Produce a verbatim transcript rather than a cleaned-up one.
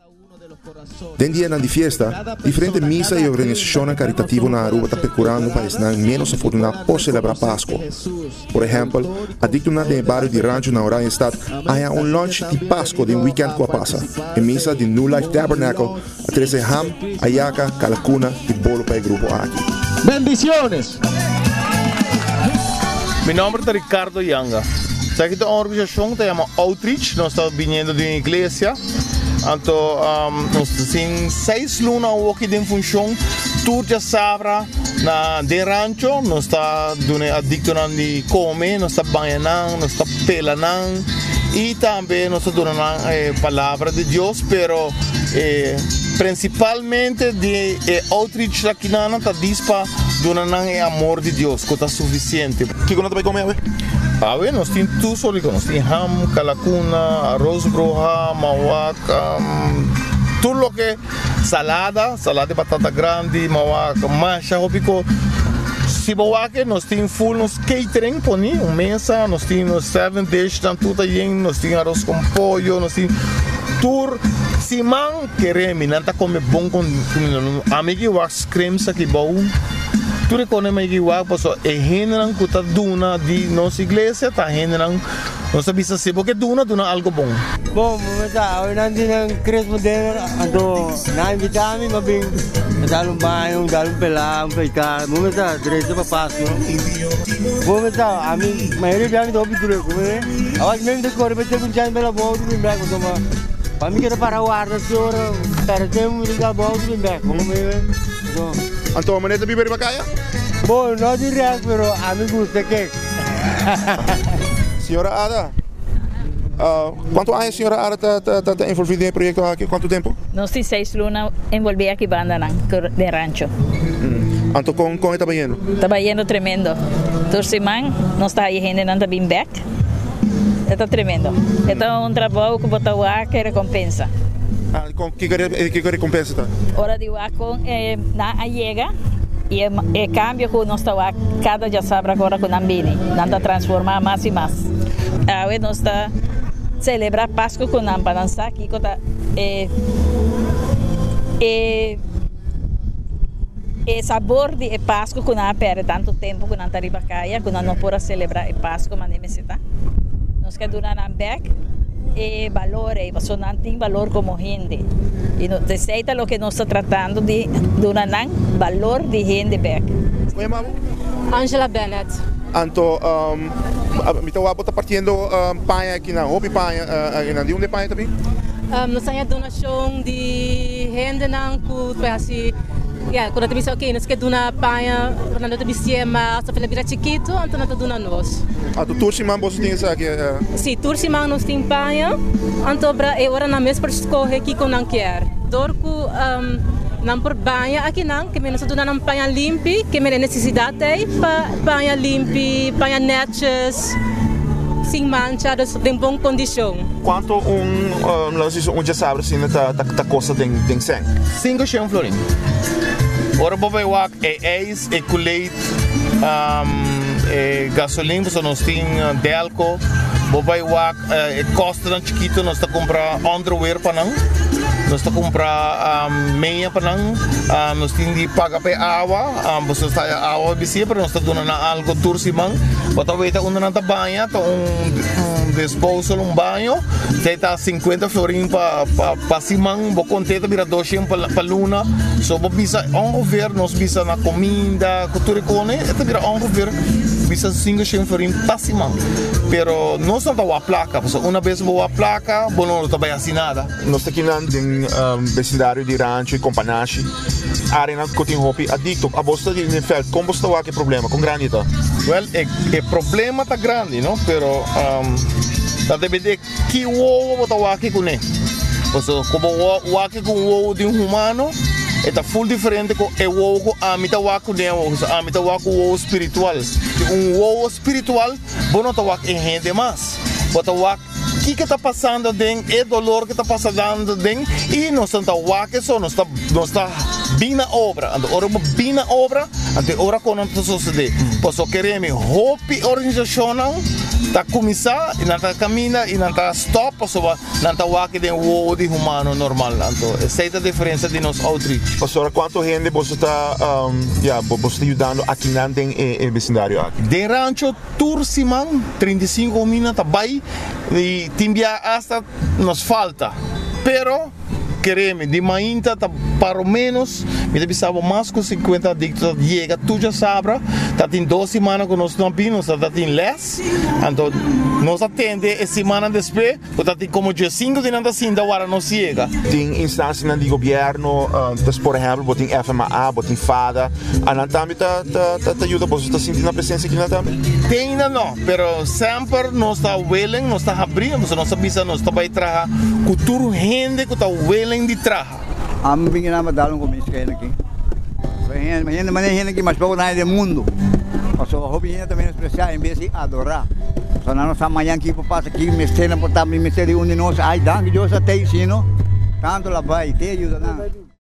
Den dia na di fiesta, differenti missa e organizzazioni caritative na Aruba sta procurando país na menos afortunado por celebrar Páscoa. Por exemplo, adicto na de barrio di Rancho na Oranje Stad, há um lunch de Páscoa de um weekend com a passa. E missa de New Life Tabernacle, a treze ham, ayaca, calacuna e bolo para o grupo aqui. Bendiciones! Meu nome é Ricardo Yanga. Essa aqui é uma organização que se chama Outreach. Nós estamos vindo de uma igreja. Então, um, nós temos seis lunas aqui em função. Tour de sabra na de rancho. Nós estamos adictos a comer, nós estamos banhando, nós estamos pelando. E também nós estamos dando a eh, palavra de Deus, pero eh, principalmente de eh, Outreach aqui na está dispa dando o amor de Deus, que está suficiente. O que você vai comer? Ah, bueno, nós temos tudo só, nós temos ham, calacuna, arroz broja, mauaca, um, tudo o que salada, salada de batata grande, mauaca, macha, pico. Se mauaca, nós temos full nos catering, poni, uma mesa, nós temos seven dish, tudo aí, nós temos arroz com pollo, nós temos tour. Se man querer, me não tá comer bom com amigo wax cremes aqui bom. Tu reconhece que o passo é generan que tá duna de nossa igreja tá generan nossa bisa se porque duna duna algo bom. Bom, mas tá, hoje não tem crespo dele, então na invitami mabing dalo banho, dalo pelar, pecar, mas tá direito para passo. Bom, mas tá, a mim, maioria de do hobby duro, como awas mesmo de cor, mas tem chance pela boa do bem como para mim que era para o ar da senhora, para ter um legal boa do bem como então Então, amanhã também vai para cá? Bom, não diria, mas a mim gusta que. Senhora Ada, uh, quanto a senhora Ada está envolvida em projeto aqui? Quanto tempo? Nós temos seis lunas envolvidas aqui banda de rancho. Hum. Então, como como está indo? Está indo tremendo. Toda semana nós está aí ainda não está bem back. Está tremendo. Então, um trabalho que botar o ar que recompensa. Ah, com que que recompensa está? Hora de ar com eh, na chega e é cambio que nós está cada dia sabe agora com ambini, nada transformar mais e mais. Ah, hoje nós está celebrar Páscoa com nós para dançar aqui com tá eh eh e sabor de Páscoa com nós perde tanto tempo com nós tá riba caia, com nós não pode celebrar Páscoa, mas nem me está. Nós quer durar na back e valore, você não tem valor como gente. E não aceita o que nós estamos tratando de dar valor de gente back. Oi, mamo? Angela Bennett. Então, um, me está bota partindo um, panha aqui na Hopi panha, uh, na de onde panha também? Um, nós temos donação de gente não que assim, yeah, quando também ok, nós quer donar panha, quando nós também se ama, só para virar chiquito, então nós donar nós. Ah, tu turcimang você tem isso aqui? Sim, turcimang nós tem panha, então para é hora na mesa para escolher aqui com não quer. Dorco um, não por banha aqui não, que menos donar não panha limpa, que menos necessidade é para panha limpa, panha netas. Sem manchadas, em boa condição. Quanto um lance um, um já sabe assim tá tá tá costa tem tem cem? Cinco cem florin. Ora bobe wak é eis é colete um é gasolina só nós tem delco bobe wak é costa tão chiquito nós tá comprar underwear para não nós tá comprar um, meia para não um, nós tem de pagar para água um, você está água bisia para nós tá dando algo turcimang bota veta onde não tá banha tá um, um disposal um banho tem tá cinquenta florin para para pa simang bo contenta vira duzentos para para luna so bo bisa ongeveer nós bisa na comida cultura cone это vira ongeveer bisa cinco florin para simang pero nós não tá a placa porque uma vez boa placa bo não tá bem assinada nós tá aqui na um, vecindário de Rancho e Companache área que tem hopi adicto a bosta de felt como está o que problema com granita well é problema tá grande não pero um, tá deve de que o ovo tá aqui com ele porque como o aqui com o ovo de um humano é full diferente com o ovo a mita waku de a mita waku o ovo espiritual um ovo espiritual bom tá waku em rende mais bota waku que que está passando dentro é dolor que está passando dentro e nós estamos waku só nós está nós está bem na obra ando ora bem na obra ante ora quando não sucede posso querer me hope organizacional tá começar e não tá caminha e não tá stop, só não tá walking de o de humano normal. Então, essa é a diferença de nosso outreach. Pastor, quanto gente você está um, yeah, você está ajudando aqui em vecindário aqui? De rancho Turciman, trinta e cinco minutos vai e timbia hasta nos falta. Pero queremos, de manhã tá para o menos, me precisava mais com cinquenta adictos, chega, tu já sabe, tá tem duas semanas que nós não vimos, tá tem less, então nós atende a semana depois, tá tem como dia cinco de nada assim, da hora não chega. Tem instâncias de governo, uh, por exemplo, tem F M A, tem FADA, a também tá tá tá ajuda, você está sentindo a presença aqui na também? Tem ainda não, pero sempre nós está willing, nós está abrindo, nós sabia nós está vai trabalhar com tudo gente que está willing de trabalhar. Amo bem na madalong ko minsan aqui. Mas mas mas gente aqui mais pouco na do mundo. Pasó hobby gente também especial em vez de adorar. Só nós amanhã aqui passa aqui me cena por também me ser um de nós. Ai, danke Deus até ensino. Tanto lá vai, te ajuda não.